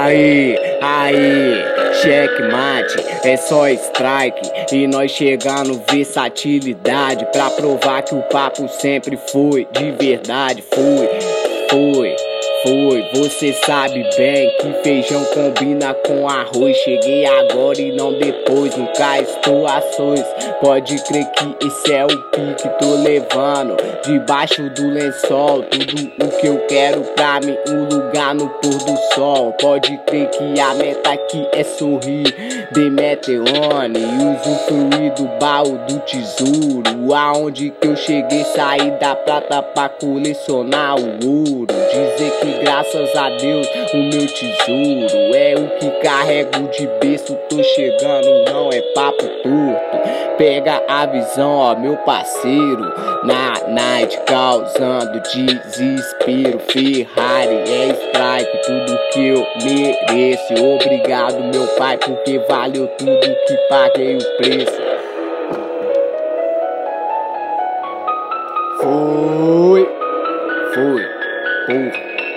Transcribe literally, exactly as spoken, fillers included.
Aí, aí, checkmate, é só strike. E nós chegando versatilidade pra provar que o papo sempre foi de verdade. Foi, foi, foi. Você sabe bem que feijão combina com arroz. Cheguei agora e não depois, nunca estou a sós. Pode crer que esse é o pique, tô levando debaixo do lençol tudo o que eu quero pra mim, um lugar no pôr do sol. Pode crer que a meta aqui é sorrir, Demeteone, usufruir do baú do tesouro. Aonde que eu cheguei, saí da prata pra colecionar o ouro. Dizer que graças a Deus o meu tesouro é o que carrego de berço. Tô chegando, não é papo torto. Pega a visão, ó, meu parceiro. Na night causando desespero. Ferrari é strike, tudo que eu mereço. Obrigado, meu pai, porque valeu tudo que paguei o preço. Foi, foi, porra.